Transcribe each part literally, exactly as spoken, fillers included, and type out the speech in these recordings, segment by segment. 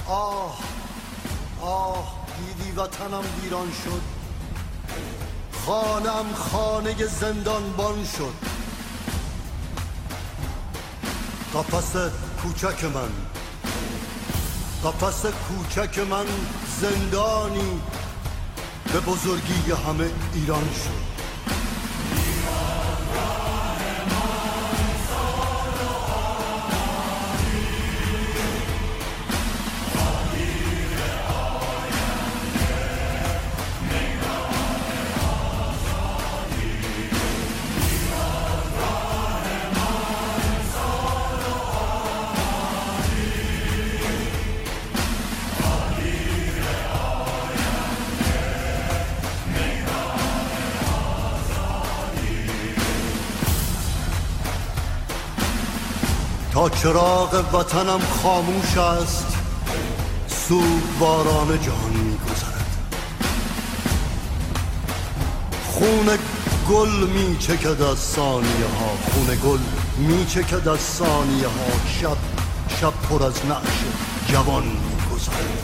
آه آه دیدی وطنم ویران شد، خانم خانه زندانبان شد. قفس کوچک من، قفس کوچک من زندانی به بزرگی همه ایران شد. تا چراغ وطنم خاموش است، سوگواران جهان می‌گذرد. خون گل می‌چکد از ثانیه ها، خون گل می‌چکد از ثانیه ها. شب شب پر از نعش جوان می‌گذرد.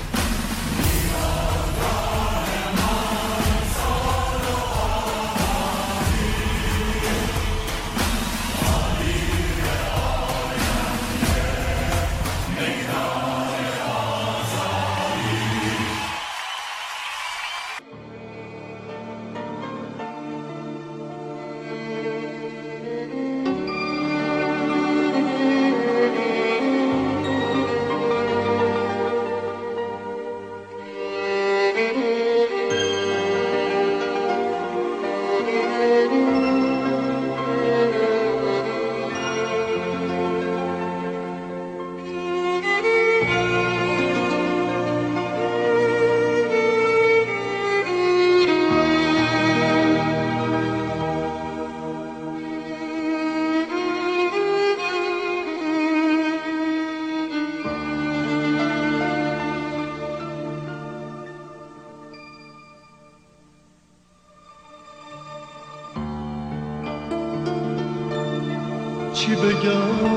چی بگم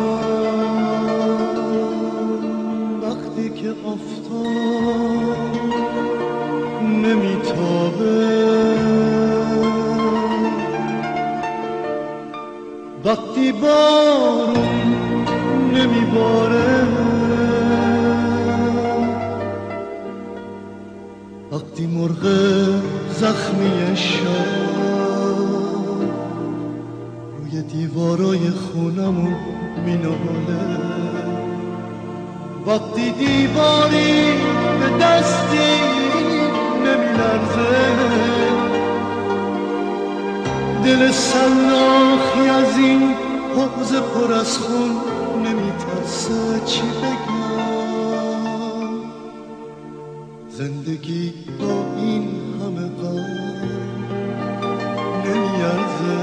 وقتی که آفتاب نمیتابه، وقتی بارون نمیباره، وقتی مرغ زخمی شب روی دیوارای خونمون میناله، وقتی دیواری به دستی نمیلرزه، دل سلاخی از این حوض پر از خون نمیترسه. چی بگم زندگی با این همه غم نمیارزه،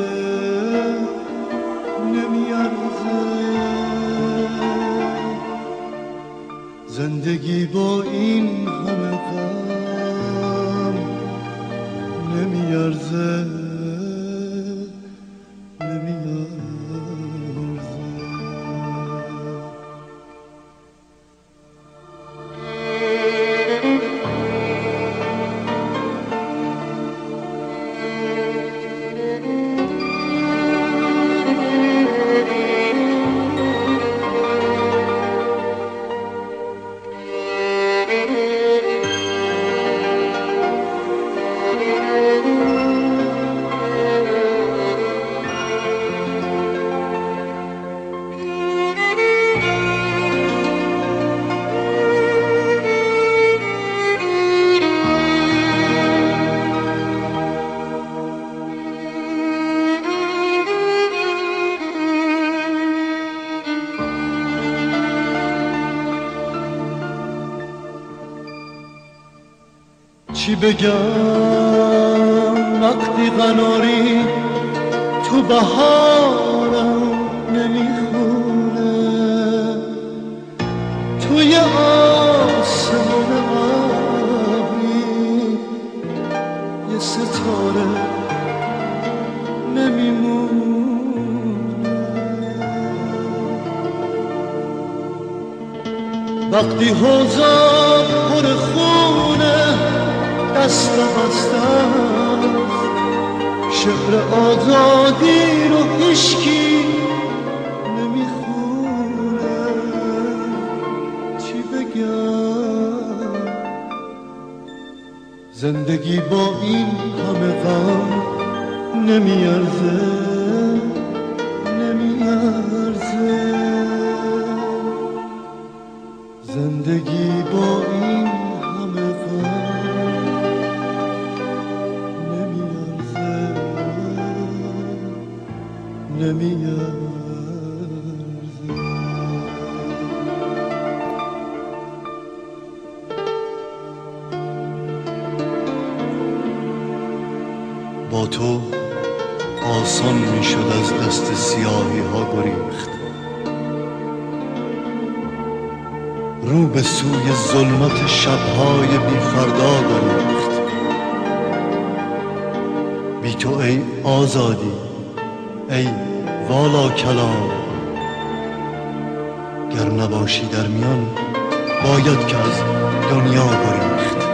نمیارزه. زندگی با این همه غم نمیارزه، نمیارزه. چی بگم وقتی قناری تو بهارم نمیخونه، توی آسمان ابری یه ستاره نمیمونه. وقتی حوضا پر خونه دست بستم شعر آزادی رو هیچکی نمیخونه چی بگم زندگی با این همه غم نمیارزه نمیارزه زندگی با این همه غم نمیارزه نمیارزه با تو آسان میشد از دست سیاهی ها گریخت رو به سوی ظلمت شبهای بی فردا گریخت بی تو ای آزادی ای والا کلام گر نباشی در میان باید که از دنیا گریخت